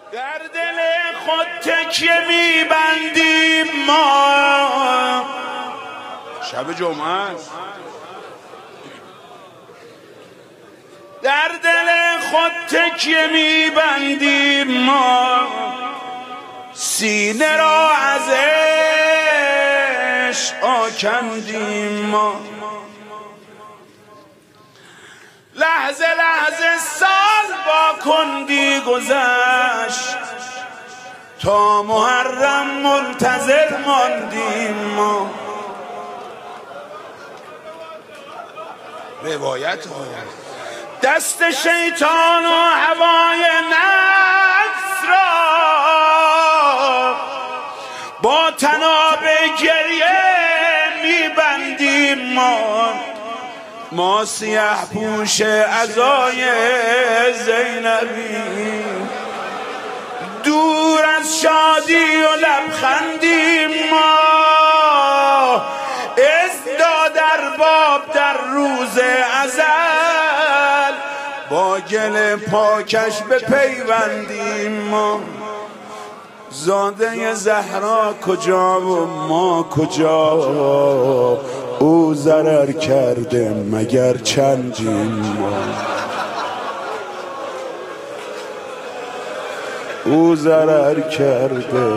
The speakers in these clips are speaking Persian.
در دل خود تکیه میبندیم ما. شب جمعه است. در دل خود تکیه میبندیم ما، سینه را از عشق آکندیم ما. لحظه لحظه سال با کندی گذشت، تا محرم منتظر ماندیم ما. روایت ها دست شیطان و هوای نفس را با طناب گریه میبندیم ما سیاه پوش عزای زینبی، دور از شادی و لبخندیم ما. ازداد ارباب در روز ازل، با گل پاکش به پیوندیم ما. زاده زهرا کجا و ما کجا، او ضرر کرده مگر چندیم ما. او ضرر کرده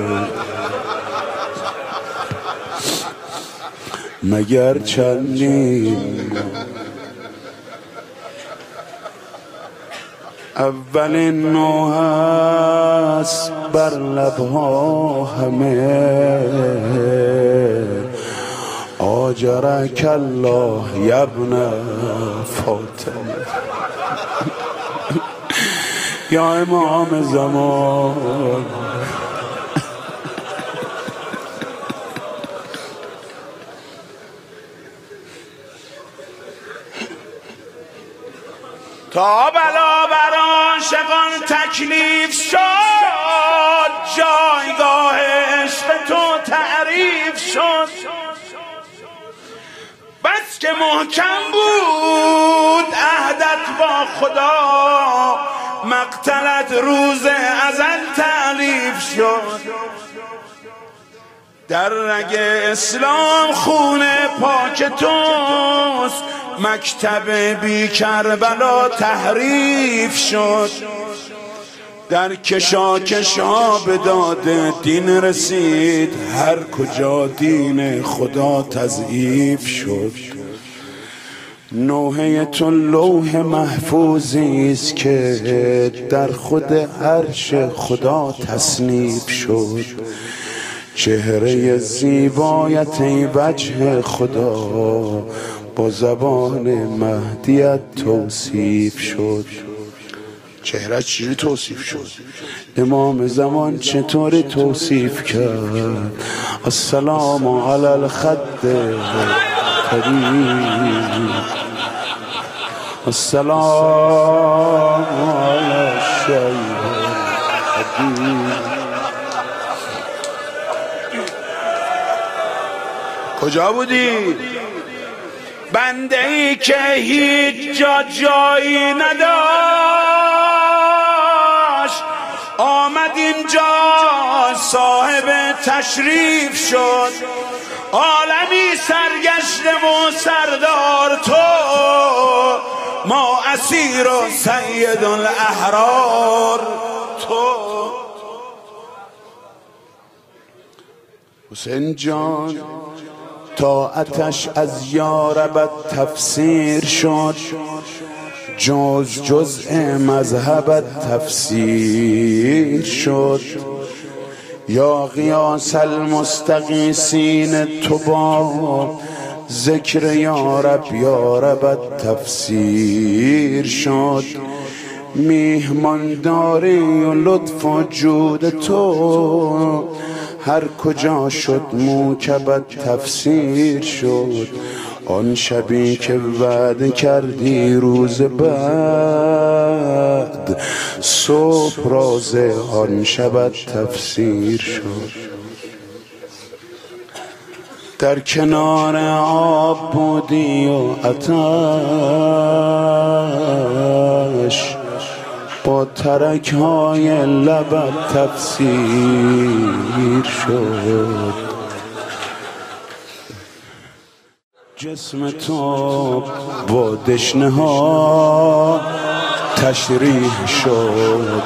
مگر چندیم ما. اولین نوح است بر لبها همه، آجرک الله یبن فاطمه. یا امام زمان، تا بلا بر عاشقان تکلیف شد، جایگاه عشق تو تعریف شد. بس که محکم بود عهدت با خدا، مقتلت روز ازل تعریف شد. در رگ اسلام خون پاک توست، مکتب بی کربلا تحریف شد. در کشاکش ها به داد دین رسید، هر کجا دین خدا تضعیف شد. نوحه تو لوح محفوظی است که در خود عرش خدا تصنیف شد. چهره زیبایت ای وجه خدا، با زبان مهدیت توصیف شد. چهره چجوری توصیف شد؟ امام زمان چطوری توصیف کرد؟ السلام علی الخد قریب، السلام علی الشیخ حبیب. کجا بودی؟ بنده ای که هیچ جایی نداشت، آمد اینجا صاحب تشریف شد. عالمی سرگشته و سردار تو، ما اسیر و سید الاحرار تو. حسین جان طاعتش از یاربت تفسیر شد، جزء مذهبت تفسیر شد. یا غیاث المستغیثین تو با ذکر یاربت تفسیر شد. میهمانداری و لطف و جود تو، هر کجا شد موکبت تفسیر شد. آن شبی که وعده کردی روز بعد، صبح راز آن شبت تفسیر شد. در کنار آب بودی و آتش، با ترک های لبت تفسیر شد. جسم تو با دشنه ها تشریح شد.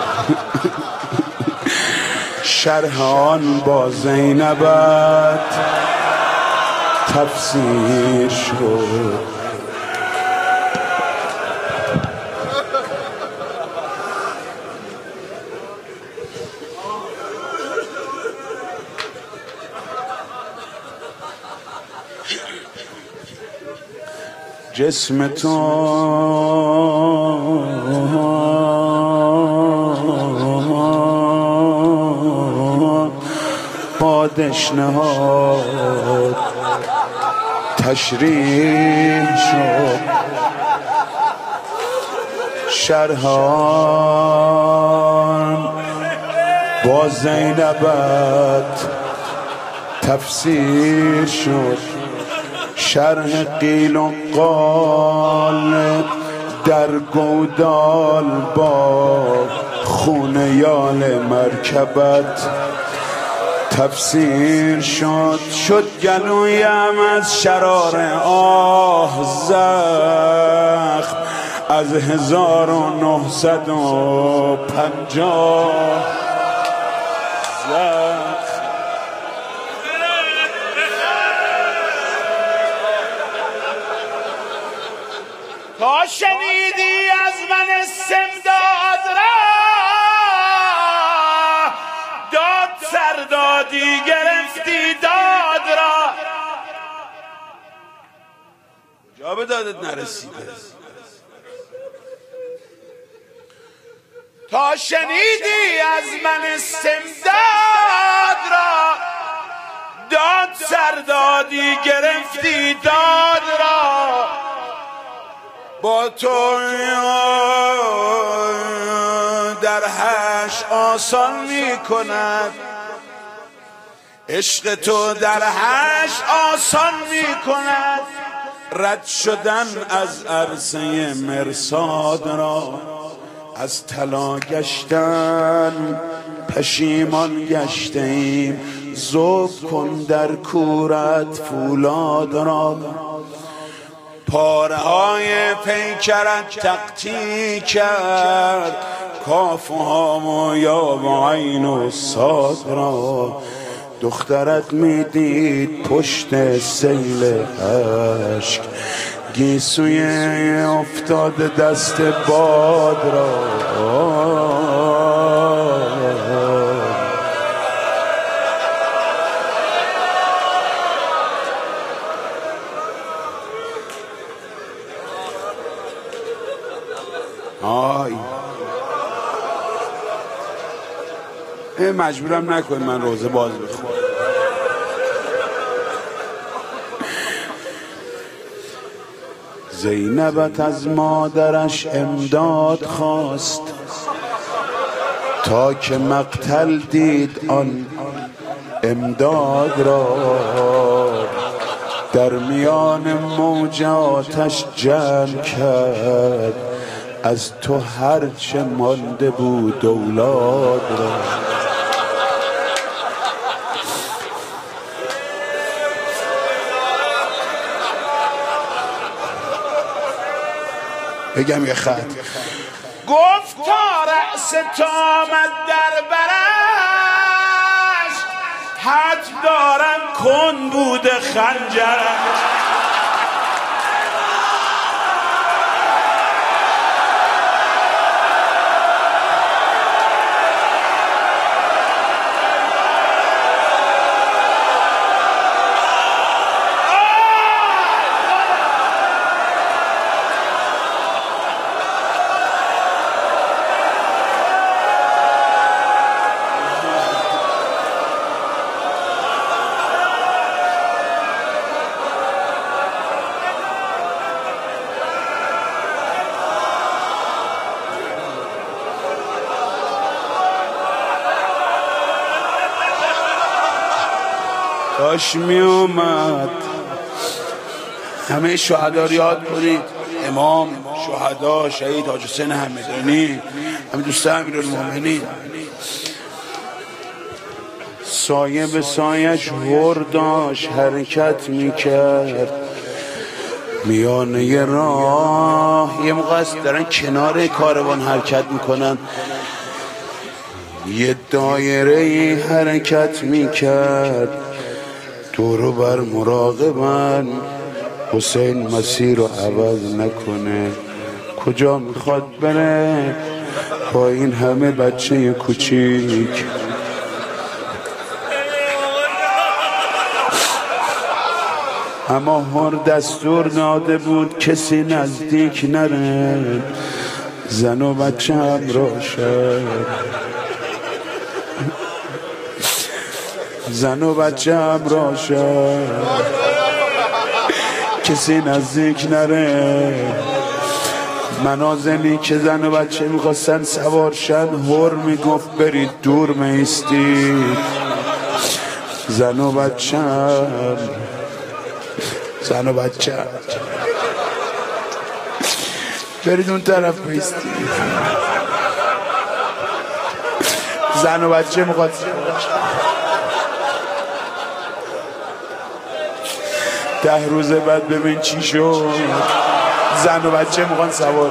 شرح آن با زینبت تفسیر شد. جسم تو با دشنه ها تشریح شد. شرحان با زینبت تفسیر شد. شرح قیل و قال در گودال با خون یال مرکبت تفسیر شد. شد گلویم از شرار آه زخم از 1950 زخم. تا شنیدی از من استمداد را داد سردادی گرفتی داد را. جا به دادت نرسیده. تا شنیدی از من استمداد را داد سردادی گرفتی داد را. با تو در حشر آسان می کند عشق تو در حشر آسان می کند رد شدن از عرصه مرصاد را. از طلا گشتن پشیمان گشته ایم ذوب کن در کورت فولاد را. پاره های پیکرت تقطیع کرد کاف و هام و یا و عین و صاد را. دخترت میدید پشت سیل اشک گیسوی افتاده دست باد را. مجبورم نکن من روزه باز بخونم. زینبت از مادرش امداد خواست تا که مقتل دید آن امداد را. در میان موج آتش جمع کرد از تو هرچه مانده بود اولاد را. بگم یه خط گفت تا رأس تو آمد در برش حد دارم کن بود خنجرش. کاش می اومد همه شهدا رو یاد کنید. امام، شهدا، شهید حاج حسین همدانی، همین دوست امیرالمومنین. سایه به سایش ورداش حرکت میکرد میانه راه. یه موقع است دارن کنار کاروان حرکت میکنن، یه دایره حرکت میکرد دورو بر مراقبن حسین مسیر رو عوض نکنه. کجا میخواد بره با این همه بچه کوچیک؟ اما هر دستور داده بود کسی نزدیک نره، زن و بچه هم راشد، زن و بچه هم راشد، کسی نزدیک نره. منازلی که زن و بچه میخواستن سوار شن، هر میگفت برید دور میستید. زن و بچه هم، زن و بچه هم برید اون طرف میستید. زن و بچه میخواد ده روز بعد ببین چی شد. زن و بچه میخوان سوار.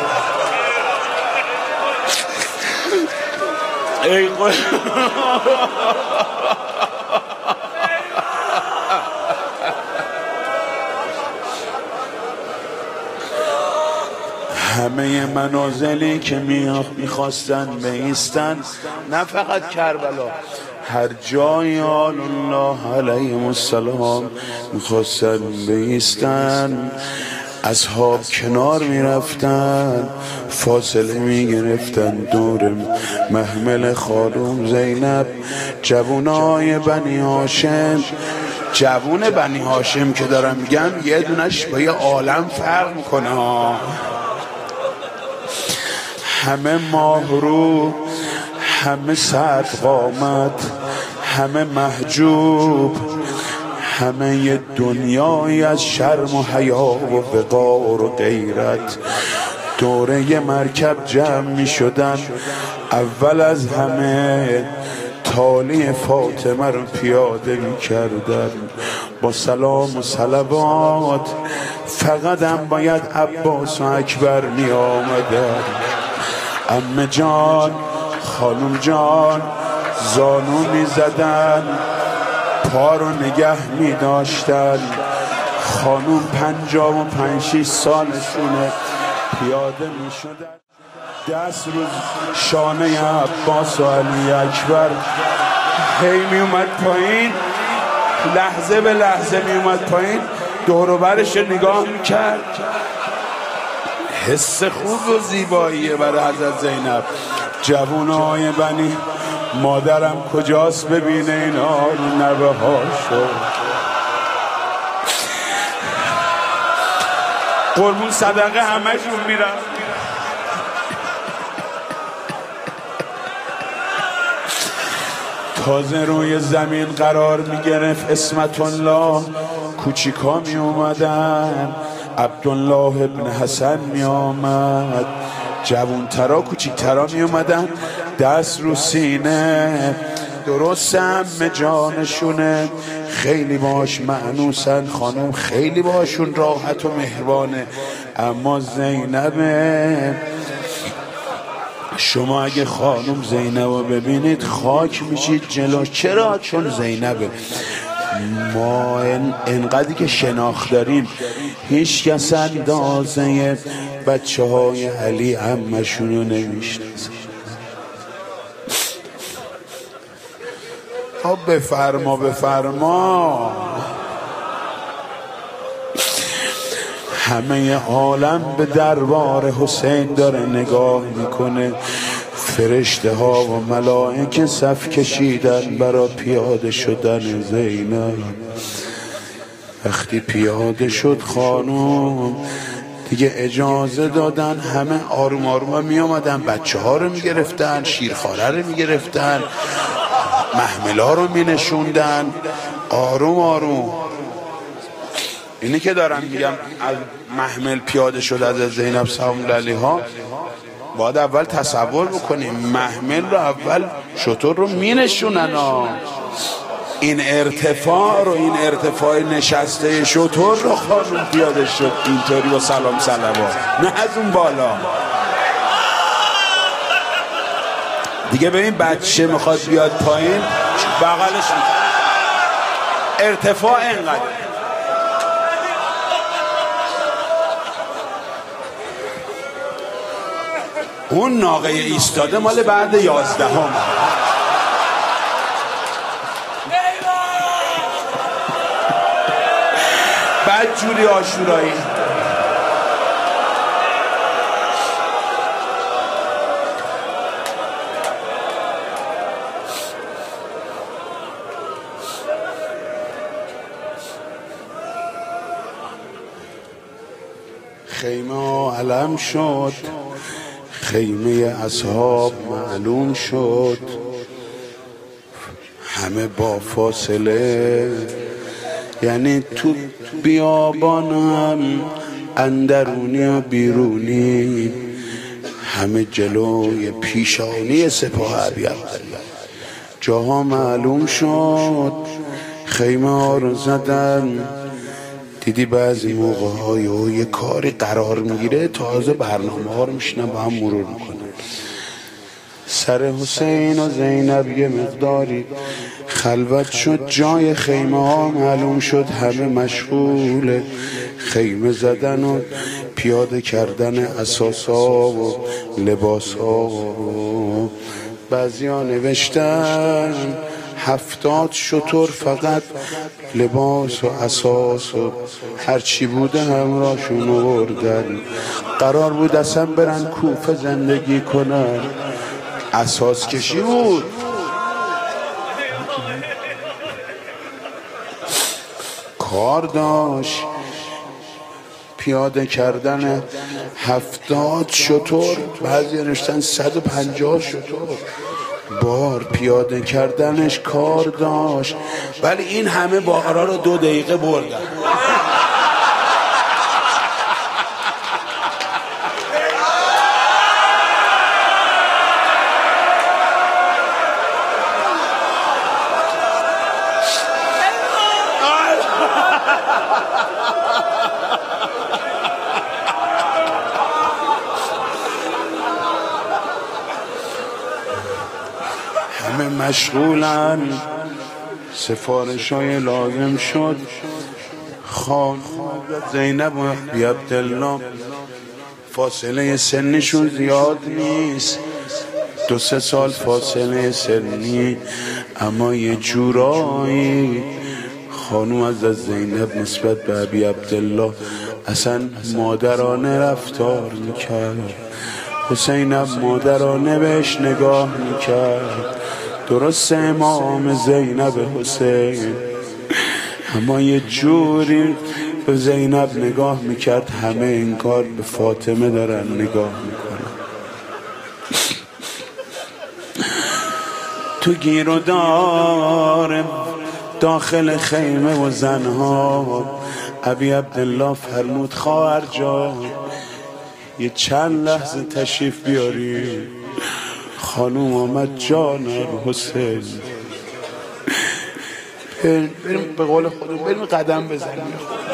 ای همه منازلی که میخواستن بیستن، نه فقط کربلا، هر جای آل الله علیهم السلام میخواستن بیستن، اصحاب کنار میرفتن، فاصله میگرفتن دور محمل خانم زینب. جوونای بنی هاشم، جوون بنی هاشم که دارم میگم یه دونش با یه عالم فرق میکنه. همه ماهرو، همه سرد قامت، همه محجوب، همه یه دنیای از شرم و حیا و وقار و غیرت دوره یه مرکب جمع می شدن. اول از همه تالی فاطمه رو پیاده می کردن با سلام و صلوات. فقط هم باید عباس و اکبر می آمدن. عمه جان، خانم جان زانو می زدن، پا رو نگه می داشتن. خانوم 55-6 سالشونه، پیاده می شدن، دست رو شانه عباس و علی اکبر هی می اومد پایین، لحظه به لحظه می اومد پایین، دور و برش نگاه می کرد. حس خوب و زیباییه برای حضرت زینب. جوونای بنی مادرم کجاست ببینه اینا رو نوه هاشو. قربون صدقه همشون میرن. تازه روی زمین قرار میگرفت اسمت الله، کوچیکا می اومدن، عبدالله ابن حسن می آمد، جوونترا کوچیکترا می اومدن، دست رو سینه. درست همه جانشونه، خیلی باش معنوسن، خانم خیلی باشون راحت و مهربانه. اما زینبه، شما اگه خانم زینب رو ببینید خاک میشید جلو. چرا؟ چون زینبه. ما انقدری که شناخت داریم هیچ کس اندازه بچه های علی عمشون رو نمیشناسه. بفرما بفرما. همه عالم به دربار حسین داره نگاه میکنه. فرشته ها و ملائکه صف کشیدن برای پیاده شدن زینب. وقتی پیاده شد خانم دیگه اجازه دادن، همه آروم آروم می آمدن، بچه ها رو می گرفتن، شیرخواره رو می گرفتن، محملا رو می نشوندن، آروم آروم. اینی که دارم میگم از محمل پیاده شد از زینب سلام الله علیها، باید اول تصور بکنیم محمل رو اول شتر رو مینشونن این ارتفاع رو، این ارتفاع نشسته شتر رو خانم پیاده شد اینطوری با سلام صلوات، نه از اون بالا. دیگه ببین بچه میخواد بیاد پایین بغلش ارتفاع اینقدر. اون ناقه ایستاده مال بعد 11 بعد جوری آشورایی. خیمه علم شد، خیمه اصحاب معلوم شد، همه با فاصله، یعنی تو بیابانم اندرونی و بیرونی، همه جلوی پیشانی سپاه ابی عبدالله. جاها معلوم شد، خیمه ها رو زدن. دیدی بعضی موقع های یه کاری قرار میگیره تازه برنامه ها رو میشنن با هم مرور میکنن. سر حسین و زینب یه مقداری خلوت شد، جای خیمه ها معلوم شد، همه مشغول خیمه زدن و پیاده کردن اساسا و لباسا. بعضی ها نوشتن 70 شتر فقط لباس و اساس و هرچی بوده همراهشون آوردن. قرار بود اصلا برن کوفه زندگی کنن، اساس کشی بود. کار داشت پیاده کردن 70 شتر، بعضی نوشتن 150 شتر بار پیاده کردنش کار داشت. ولی این همه بارا رو 2 دقیقه بردن. همه مشغولن. سفارش های لازم شد. خانم زینب و ابی عبدالله فاصله سنشون زیاد نیست، 2-3 سال فاصله سنی، اما یه جورایی خانم از زینب نسبت به ابی عبدالله اصلا مادرانه رفتار میکرد. حسینم مادرانه بهش نگاه میکرد. درست امام زینب حسین، اما یه جوری به زینب نگاه میکرد همه انگار به فاطمه دارن نگاه میکنن. تو گیر و دار داخل خیمه و زنها ابی عبدالله فرمود خواهر جان یه چند لحظه تشریف بیاری. خانوم آمد جانم حسین، بریم به قول خودم بریم قدم بزنیم.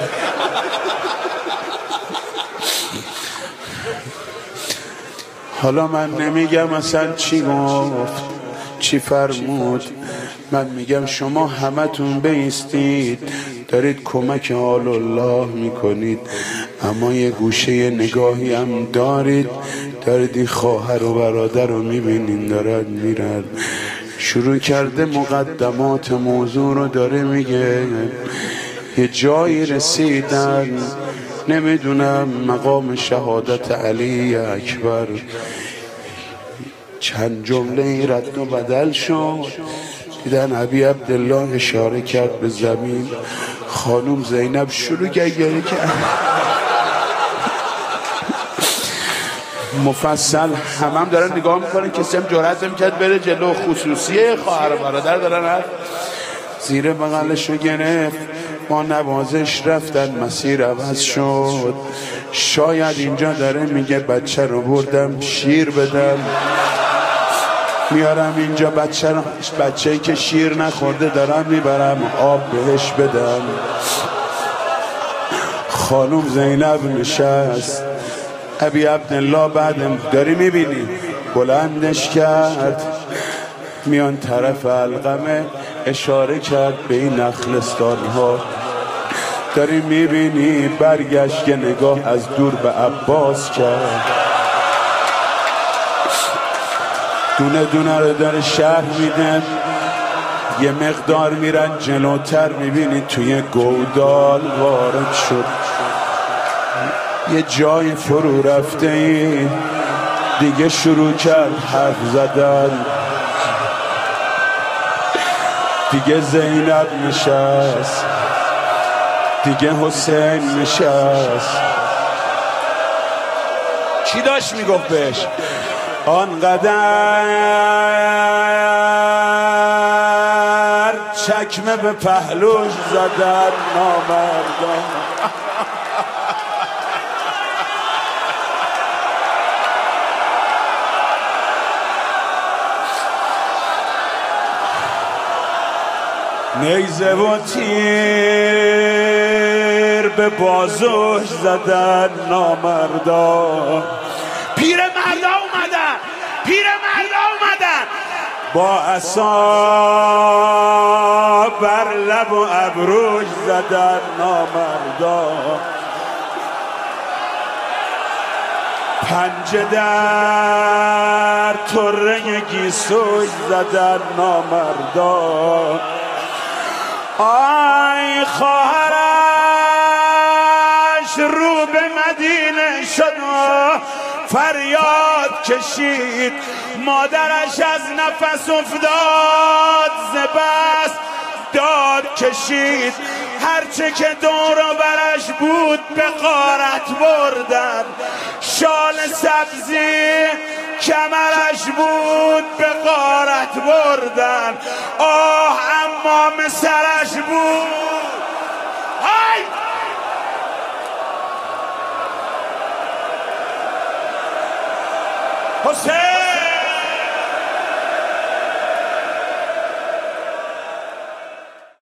حالا من نمیگم اصلا چی گفت چی فرمود، من میگم شما همتون بایستید دارید کمک آل الله میکنید، اما یه گوشه نگاهی هم دارید این خواهر و برادر رو میبینین دارن میرن. شروع کرده مقدمات موضوع رو داره میگه. یه جایی رسیدن نمیدونم مقام شهادت علی اکبر، چند جمله رد و بدل شد. دیدن ابی عبدالله اشاره کرد به زمین. خانوم زینب شروع گریه کرد. مفصل هم دارن نگاه میکنن، کسی هم جرأت نمیکرد بره جلو. خصوصیه خواهر برادر دارن زیر بغلش رو گرفت. با نوازش رفتن مسیر عوض شد. شاید اینجا داره میگه بچه رو بردم شیر بدم، میارم اینجا بچه‌ای که شیر نخورده دارم میبرم آب بهش بدم. خانم زینب نشست، ابی عبدالله بعدم داری میبینی بلندش کرد، میان طرف علقمه اشاره کرد به این نخلستان ها. داری میبینی برگشت که نگاه از دور به عباس کرد، دونه دونه رو داره شرح میدن. یه مقدار میرن جلوتر میبینی توی گودال وارد شد، یه جای فرو رفته ای دیگه شروع کرد حرف زدن. دیگه زینب نشست، دیگه حسین نشست. چی داشت میگفت بهش؟ آنقدر چکمه به پهلوش زدن نامردان. نیزه و تیر به بازوش زدن نامردان. پیر مردا اومدن، پیر مردا اومدن، با عصا بر لب و ابروش زدن نامردان. پنجه در طره گیسوش زدن نامردان. آی خواهرش رو به مدینه شد، فریاد کشید، مادرش از نفس افتاد، زبست داد کشید. هرچه که دور و برش بود به غارت بردن، شال سبزی کمرش بود به غارت بردن، آه امام سرش بود. های حسین